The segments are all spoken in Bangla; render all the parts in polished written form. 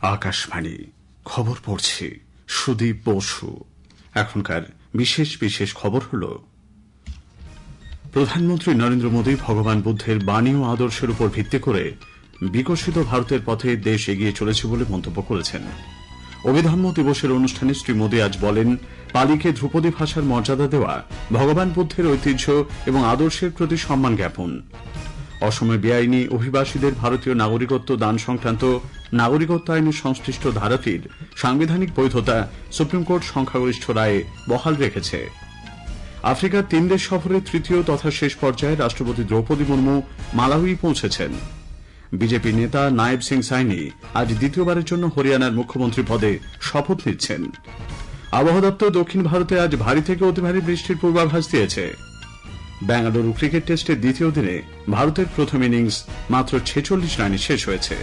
আকাশবাণী খবর পড়ছি সুদীপ বসু। এখনকার বিশেষ বিশেষ খবর হল, প্রধানমন্ত্রী নরেন্দ্র মোদী ভগবান বুদ্ধের বাণী ও আদর্শের উপর ভিত্তি করে বিকশিত ভারতের পথে দেশ এগিয়ে চলেছে বলে মন্তব্য করেছেন। অভিধম্ম দিবসের অনুষ্ঠানে শ্রী মোদী আজ বলেন, পালিকে ধ্রুপদী ভাষার মর্যাদা দেওয়া ভগবান বুদ্ধের ঐতিহ্য এবং আদর্শের প্রতি সম্মান জ্ঞাপন। অসমে বেআইনি অভিবাসীদের ভারতীয় নাগরিকত্ব দান সংক্রান্ত নাগরিকত্ব আইনের সংশ্লিষ্ট ধারাটির সাংবিধানিক বৈধতা সুপ্রিম কোর্ট সংখ্যাগরিষ্ঠ রায়ে বহাল রেখেছে। আফ্রিকার 3 দেশ সফরের তৃতীয় তথা শেষ পর্যায়ে রাষ্ট্রপতি দ্রৌপদী মুর্মু মালাউই পৌঁছেছেন। বিজেপি নেতা নায়েব সিং সাইনি আজ দ্বিতীয়বারের জন্য হরিয়ানার মুখ্যমন্ত্রী পদে শপথ নিচ্ছেন। আবহাওয়া দপ্তর দক্ষিণ ভারতে আজ ভারী থেকে অতি ভারী বৃষ্টির পূর্বাভাস দিয়েছে। বেঙ্গালুরু ক্রিকেট টেস্টের দ্বিতীয় দিনে ভারতের প্রথম ইনিংস মাত্র 46 রানে শেষ হয়েছে।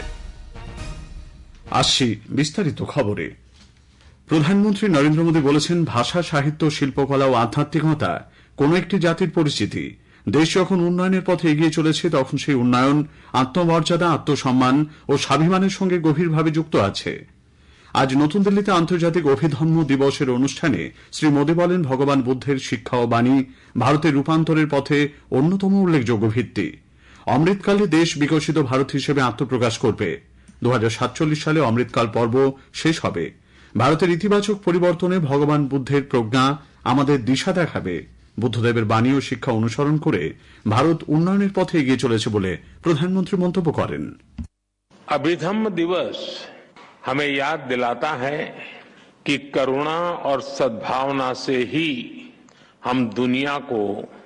আসছি বিস্তারিত খবরে। প্রধানমন্ত্রী নরেন্দ্র মোদী বলেছেন, ভাষা, সাহিত্য, শিল্পকলা ও আধ্যাত্মিকতা কোন একটি জাতির পরিচিতি। দেশ যখন উন্নয়নের পথে এগিয়ে চলেছে তখন সেই উন্নয়ন আত্মমর্যাদা, আত্মসম্মান ও স্বাভিমানের সঙ্গে গভীরভাবে যুক্ত আছে। আজ নতুন দিল্লিতে আন্তর্জাতিক অভিধম্ম দিবসের অনুষ্ঠানে শ্রী মোদী বলেন, ভগবান বুদ্ধের শিক্ষা ও বাণী ভারতের রূপান্তরের পথে অন্যতম উল্লেখযোগ্য ভিত্তি। অমৃতকালে দেশ বিকশিত ভারত হিসেবে আত্মপ্রকাশ করবে। 2047 সালে অমৃতকাল পর্ব শেষ হবে। ভারতের ইতিবাচক পরিবর্তনে ভগবান বুদ্ধের প্রজ্ঞা আমাদের দিশা দেখাবে। বুদ্ধদেবের বাণী ও শিক্ষা অনুসরণ করে ভারত উন্নয়নের পথে এগিয়ে চলেছে বলে প্রধানমন্ত্রী মন্তব্য করেন। अभिधम्म दिवस हमें याद दिलाता है कि करुणा और सद्भावना से ही हम दुनिया को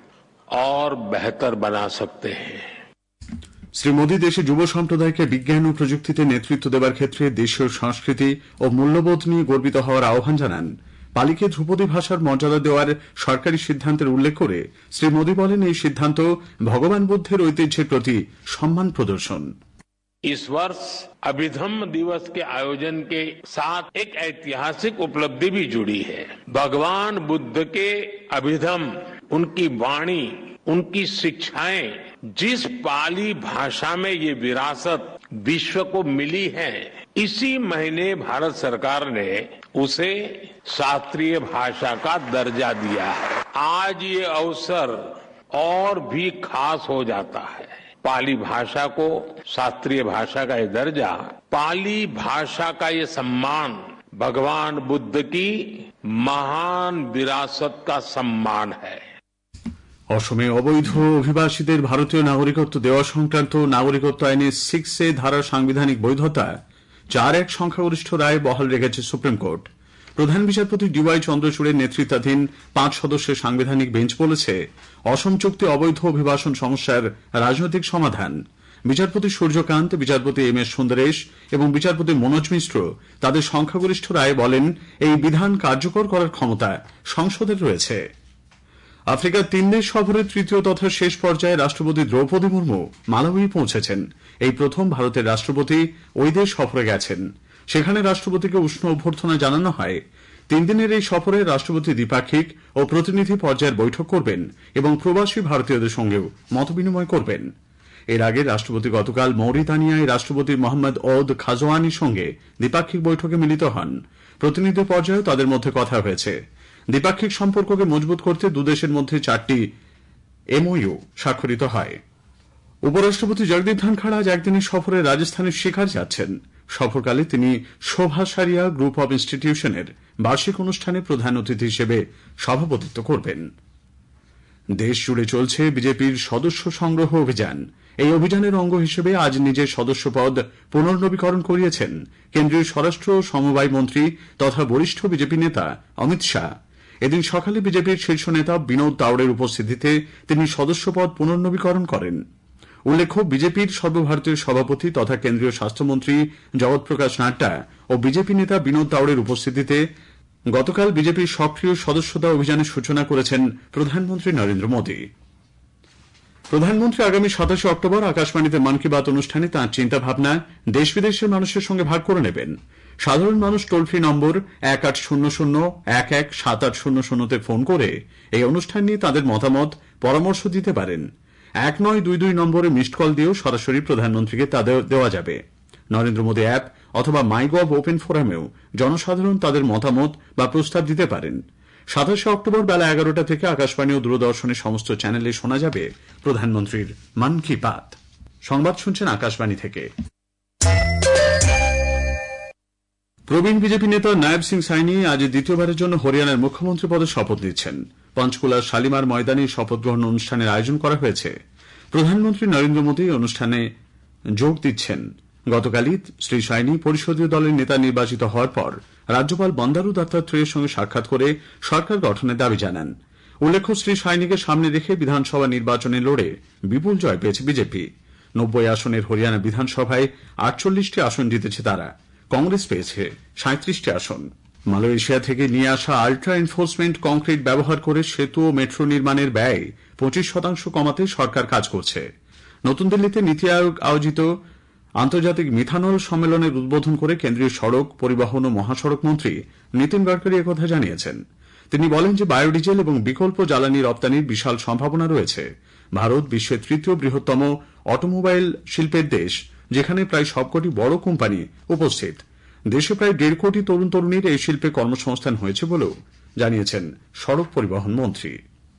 और बेहतर बना सकते हैं। শ্রী মোদী দেশে যুব সম্প্রদায়কে বিজ্ঞান ও প্রযুক্তিতে নেতৃত্ব দেবার ক্ষেত্রে দেশীয় সংস্কৃতি ও মূল্যবোধ নিয়ে গর্বিত হওয়ার আহ্বান জানান। পালিকে ধ্রুপদী ভাষার মর্যাদা দেওয়ার সরকারি সিদ্ধান্তের উল্লেখ করে শ্রী মোদী বলেন, এই সিদ্ধান্ত ভগবান বুদ্ধের ঐতিহ্যের প্রতি সম্মান প্রদর্শন। इस वर्ष अभिधम्म दिवस के आयोजन के साथ एक ऐतिहासिक उपलब्धि भी जुड़ी है। भगवान बुद्ध के अभिधम्म, उनकी वाणी, उनकी शिक्षाएं, जिस पाली भाषा में ये विरासत विश्व को मिली है, इसी महीने भारत सरकार ने उसे शास्त्रीय भाषा का दर्जा दिया है। आज ये अवसर और भी खास हो जाता है। पाली भाषा को शास्त्रीय भाषा का ये दर्जा, पाली भाषा का ये सम्मान भगवान बुद्ध की महान विरासत का सम्मान है। অসমে অবৈধ অভিবাসীদের ভারতীয় নাগরিকত্ব দেওয়া সংক্রান্ত নাগরিকত্ব আইনের 6A ধারার সাংবিধানিক বৈধতা 4-1 সংখ্যাগরিষ্ঠ রায়ে বহাল রেখেছে সুপ্রিম কোর্ট। প্রধান বিচারপতি DY চন্দ্রচূড়ের নেতৃত্বাধীন 5 সদস্যের সাংবিধানিক বেঞ্চ বলেছে, অসম চুক্তি অবৈধ অভিবাসন সমস্যার রাজনৈতিক সমাধান। বিচারপতি সূর্যকান্ত, বিচারপতি MS সুন্দরেশ এবং বিচারপতি মনোজ মিশ্র তাদের সংখ্যাগরিষ্ঠ রায়ে বলেন, এই বিধান কার্যকর করার ক্ষমতা সংসদের রয়েছে। আফ্রিকার 3 দেশ সফরের তৃতীয় তথা শেষ পর্যায়ে রাষ্ট্রপতি দ্রৌপদী মুর্মু মালাউই পৌঁছেছেন। এই প্রথম ভারতের রাষ্ট্রপতি ওই দেশ সফরে গেছেন। সেখানে রাষ্ট্রপতিকে উষ্ণ অভ্যর্থনা জানানো হয়। 3 দিনের এই সফরে রাষ্ট্রপতি দ্বিপাক্ষিক ও প্রতিনিধি পর্যায়ের বৈঠক করবেন এবং প্রবাসী ভারতীয়দের সঙ্গেও মতবিনিময় করবেন। এর আগে রাষ্ট্রপতি গতকাল মৌরিতানিয়ায় রাষ্ট্রপতি মোহাম্মদ ওদ খাজোয়ানির সঙ্গে দ্বিপাক্ষিক বৈঠকে মিলিত হন। প্রতিনিধি পর্যায়েও তাদের মধ্যে কথা হয়েছে। দ্বিপাক্ষিক সম্পর্ককে মজবুত করতে দুদেশের মধ্যে 4টি MOU স্বাক্ষরিত হয়। উপরাষ্ট্রপতি জগদীপ ধনখড় আজ একদিনের সফরে রাজস্থানের শিকার যাচ্ছেন। সফরকালে তিনি শোভা সারিয়া গ্রুপ অব ইনস্টিটিউশনের বার্ষিক অনুষ্ঠানে প্রধান অতিথি হিসেবে সভাপতিত্ব করবেন। দেশ জুড়ে চলছে বিজেপির সদস্য সংগ্রহ অভিযান। এই অভিযানের অঙ্গ হিসেবে আজ নিজের সদস্যপদ পুনর্নবীকরণ করিয়েছেন কেন্দ্রীয় স্বরাষ্ট্র ও সমবায় মন্ত্রী তথা বরিষ্ঠ বিজেপি নেতা অমিত শাহ। এদিন সকালে বিজেপির শীর্ষ নেতা বিনোদ তাওড়ের উপস্থিতিতে তিনি সদস্যপদ পুনর্নবীকরণ করেন। উল্লেখ্য, বিজেপির সর্বভারতীয় সভাপতি তথা কেন্দ্রীয় স্বাস্থ্যমন্ত্রী জগৎ প্রকাশ নাড্ডা ও বিজেপি নেতা বিনোদ তাওড়ের উপস্থিতিতে গতকাল বিজেপির সক্রিয় সদস্যতা অভিযানের সূচনা করেছেন প্রধানমন্ত্রী নরেন্দ্র মোদী। প্রধানমন্ত্রী আগামী 27 অক্টোবর আকাশবাণীতে মন কি বাত অনুষ্ঠানে তাঁর চিন্তাভাবনা দেশ বিদেশের মানুষের সঙ্গে ভাগ করে নেবেন। সাধারণ মানুষ টোল ফ্রি নম্বর 1800-117800-তে ফোন করে এই অনুষ্ঠান নিয়ে তাদের মতামত পরামর্শ দিতে পারেন। 1922 নম্বরে মিসড কল দিয়েও সরাসরি প্রধানমন্ত্রীকে তা দেওয়া যাবে। নরেন্দ্র মোদী অ্যাপ অথবা মাইগভ ওপেন ফোরামেও জনসাধারণ তাদের মতামত বা প্রস্তাব দিতে পারেন। 27 অক্টোবর বেলা 11টা থেকে আকাশবাণী ও দূরদর্শনের সমস্ত চ্যানেলে শোনা যাবে প্রধানমন্ত্রীর মন কি বাত। সংবাদ শুনছেন আকাশবাণী থেকে। প্রবীণ বিজেপি নেতা নায়েব সিং সাইনি আজ দ্বিতীয়বারের জন্য হরিয়ানার মুখ্যমন্ত্রী পদে শপথ নিচ্ছেন। পঞ্চকুলার শালিমার ময়দানে শপথ গ্রহণ অনুষ্ঠানের আয়োজন করা হয়েছে। প্রধানমন্ত্রী নরেন্দ্র মোদী অনুষ্ঠানে যোগ দিচ্ছেন। গতকালই শ্রী সাইনি পরিষদীয় দলের নেতা নির্বাচিত হওয়ার পর রাজ্যপাল বন্দারু দত্তাত্রেয়ের সঙ্গে সাক্ষাৎ করে সরকার গঠনের দাবি জানান। উল্লেখ্য, শ্রী সাইনিকে সামনে রেখে বিধানসভা নির্বাচনে লড়ে বিপুল জয় পেয়েছে বিজেপি। 90 আসনের হরিয়ানা বিধানসভায় 48টি আসন জিতেছে তারা। কংগ্রেস পেয়েছে 37টি আসন। মালয়েশিয়া থেকে নিয়ে আসা আল্ট্রা এনফোর্সমেন্ট কংক্রিট ব্যবহার করে সেতু ও মেট্রো নির্মাণের ব্যয় 25% কমাতে সরকার কাজ করছে। নতুন দিল্লিতে নীতি আয়োগ আয়োজিত আন্তর্জাতিক মিথানল সম্মেলনের উদ্বোধন করে কেন্দ্রীয় সড়ক পরিবহন ও মহাসড়ক মন্ত্রী নীতিন গডকরি একথা জানিয়েছেন। তিনি বলেন যে বায়োডিজেল এবং বিকল্প জ্বালানি রপ্তানির বিশাল সম্ভাবনা রয়েছে। ভারত বিশ্বের 3য় বৃহত্তম অটোমোবাইল শিল্পের দেশ, যেখানে প্রায় সবকটি বড় কোম্পানি উপস্থিত। দেশে প্রায় 1.5 কোটি তরুণ তরুণীর এই শিল্পে কর্মসংস্থান হয়েছে বলেও জানিয়েছেন সড়ক পরিবহন মন্ত্রী।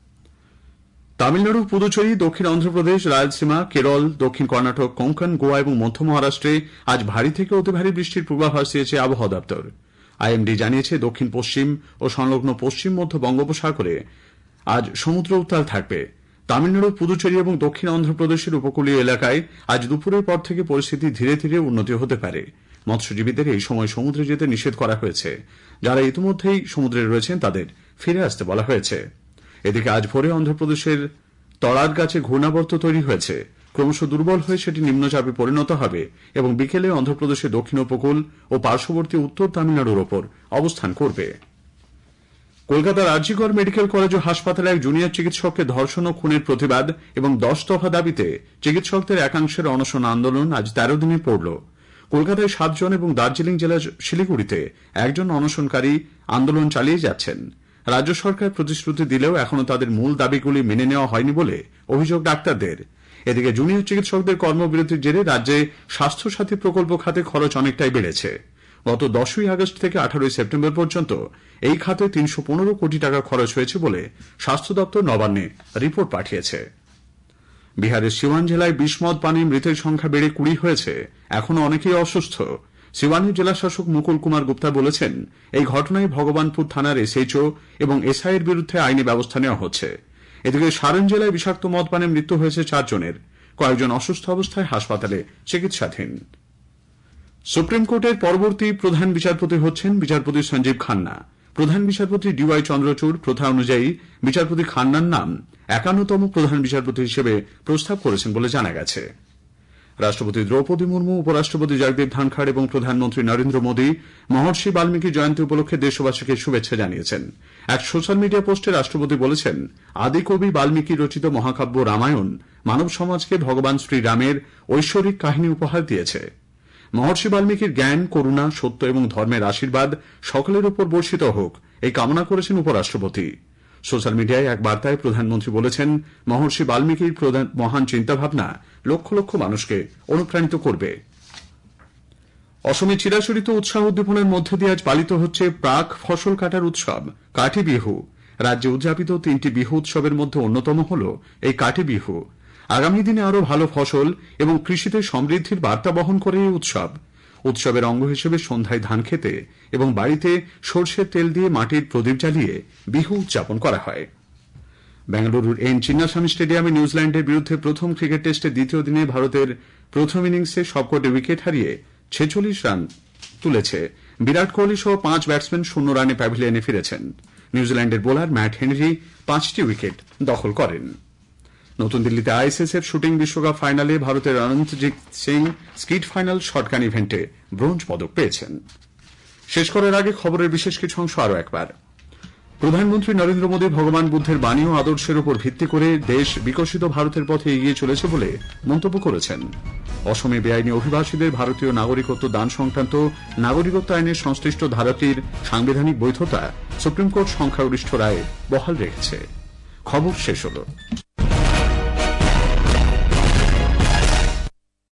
তামিলনাড়ু, পুদুচেরি, দক্ষিণ অন্ধ্রপ্রদেশ, রায়লসীমা, কেরল, দক্ষিণ কর্ণাটক, কোঙ্কন, গোয়া এবং মধ্য মহারাষ্ট্রে আজ ভারী থেকে অতি ভারী বৃষ্টির পূর্বাভাস দিয়েছে আবহাওয়া দপ্তর। আইএমডি জানিয়েছে দক্ষিণ পশ্চিম ও সংলগ্ন পশ্চিম মধ্য বঙ্গোপসাগরে আজ সমুদ্র উত্তাল থাকবে। তামিলনাড়ু, পুদুচেরি এবং দক্ষিণ অন্ধ্রপ্রদেশের উপকূলীয় এলাকায় আজ দুপুরের পর থেকে পরিস্থিতি ধীরে ধীরে উন্নতি হতে পারে। মৎস্যজীবীদের এই সময় সমুদ্রে যেতে নিষেধ করা হয়েছে। যারা ইতিমধ্যেই সমুদ্রে রয়েছেন তাদের ফিরে আসতে বলা হয়েছে। এদিকে আজ ভোরে অন্ধ্রপ্রদেশের তড়ার কাছে ঘূর্ণাবর্ত তৈরি হয়েছে। ক্রমশ দুর্বল হয়ে সেটি নিম্নচাপে পরিণত হবে এবং বিকেলে অন্ধ্রপ্রদেশের দক্ষিণ উপকূল ও পার্শ্ববর্তী উত্তর তামিলনাড়ুর ওপর অবস্থান করবে। কলকাতার আরজিকর মেডিকেল কলেজ ও হাসপাতালে এক জুনিয়র চিকিৎসককে ধর্ষণ ও খুনের প্রতিবাদ এবং 10 দফা দাবিতে চিকিৎসকদের একাংশের অনশন আন্দোলন আজ 13 দিনে পড়ল। কলকাতায় 7 জন এবং দার্জিলিং জেলার শিলিগুড়িতে 1 জন অনশনকারী আন্দোলন চালিয়ে যাচ্ছেন। রাজ্য সরকার প্রতিশ্রুতি দিলেও এখনো তাদের মূল দাবিগুলি মেনে নেওয়া হয়নি বলে অভিযোগ ডাক্তারদের। এদিকে জুনিয়র চিকিৎসকদের কর্মবিরতির জেরে রাজ্যে স্বাস্থ্যসাথী প্রকল্প খাতে খরচ অনেকটাই বেড়েছে। গত 10ই আগস্ট থেকে 18ই সেপ্টেম্বর পর্যন্ত এই খাতে 315 কোটি টাকা খরচ হয়েছে বলে স্বাস্থ্য দপ্তর নবান্নে রিপোর্ট পাঠিয়েছে। বিহারের সিওয়ান জেলায় বিষমদ পানে মৃতের সংখ্যা বেড়ে 20 হয়েছে। এখনো অনেকেই অসুস্থ। সিওয়ানের জেলাশাসক মুকুল কুমার গুপ্তা বলেছেন, এই ঘটনায় ভগবানপুর থানার এসএইচও এবং এসআইয়ের বিরুদ্ধে আইনি ব্যবস্থা নেওয়া হচ্ছে। এদিকে সারন জেলায় বিষাক্ত মদ পানে মৃত্যু হয়েছে 4 জনের। কয়েকজন অসুস্থ অবস্থায় হাসপাতালে চিকিৎসাধীন। সুপ্রিম কোর্টের পরবর্তী প্রধান বিচারপতি হচ্ছেন বিচারপতি সঞ্জীব খান্না। প্রধান বিচারপতি ডিওয়াই চন্দ্রচূড় প্রথা অনুযায়ী বিচারপতি খান্নার নাম 51তম প্রধান বিচারপতি হিসেবে প্রস্তাব করেছেন বলে জানা গেছে। রাষ্ট্রপতি দ্রৌপদী মুর্মু, উপরাষ্ট্রপতি জগদীপ ধনখড় এবং প্রধানমন্ত্রী নরেন্দ্র মোদী মহর্ষি বাল্মীকি জয়ন্তী উপলক্ষে দেশবাসীকে শুভেচ্ছা জানিয়েছেন। এক সোশ্যাল মিডিয়া পোস্টে রাষ্ট্রপতি বলেছেন, আদিকবি বাল্মীকি রচিত মহাকাব্য রামায়ণ মানব সমাজকে ভগবান শ্রীরামের ঐশ্বরিক কাহিনী উপহার দিয়েছে। মহর্ষি বাল্মীকির জ্ঞান, করুণা, সত্য এবং ধর্মের আশীর্বাদ সকলের উপর বর্ষিত হোক, এই কামনা করেছেন উপরাষ্ট্রপতি। সোশ্যাল মিডিয়ায় এক বার্তায় প্রধানমন্ত্রী বলেছেন, মহর্ষি বাল্মীকির মহান চিন্তাভাবনা লক্ষ লক্ষ মানুষকে অনুপ্রাণিত করবে। অসমে চিরাচরিত উৎসাহ উদ্দীপনার মধ্যে দিয়ে আজ পালিত হচ্ছে প্রাক ফসল কাটার উৎসব কাঠি বিহু। রাজ্যে উদযাপিত 3টি বিহু উৎসবের মধ্যে অন্যতম হল এই কাঠি বিহু। আগামী দিনে আরো ভালো ফসল এবং কৃষিতে সমৃদ্ধির বার্তা বহন করে এই উৎসব। উৎসবের অঙ্গ হিসেবে সন্ধ্যায় ধান খেতে এবং বাড়িতে সরষের তেল দিয়ে মাটির প্রদীপ জ্বালিয়ে বিহু উদযাপন করা হয়। বেঙ্গালুরুর এন চিন্নাস্বামী স্টেডিয়ামে নিউজিল্যান্ডের বিরুদ্ধে প্রথম ক্রিকেট টেস্টের দ্বিতীয় দিনে ভারতের প্রথম ইনিংসে সবকটি উইকেট হারিয়ে 46 রান তুলেছে। বিরাট কোহলি সহ 5 ব্যাটসম্যান 0 রানে প্যাভিলিয়নে ফিরেছেন। নিউজিল্যান্ডের বোলার ম্যাট হেনরি 5টি উইকেট দখল করেন। নতুন দিল্লিতে আইএসএসএফ শুটিং বিশ্বকাপ ফাইনালে ভারতের Anantjeet Singh skeet final shotgun ইভেন্টে ব্রোঞ্জ পদক পেয়েছেন। শেষ করার আগে খবরের বিশেষ কিছু অংশ আরও একবার। প্রধানমন্ত্রী নরেন্দ্র মোদী ভগবান বুদ্ধের বাণী ও আদর্শের উপর ভিত্তি করে দেশ বিকশিত ভারতের পথে এগিয়ে চলেছে বলে মন্তব্য করেছেন। অসমে বেআইনি অভিবাসীদের ভারতীয় নাগরিকত্ব দান সংক্রান্ত নাগরিকত্ব আইনের সংশ্লিষ্ট ধারাটির সাংবিধানিক বৈধতা সুপ্রিম কোর্ট সংখ্যাগরিষ্ঠ রায়ে বহাল রেখেছে। খবর শেষ হল।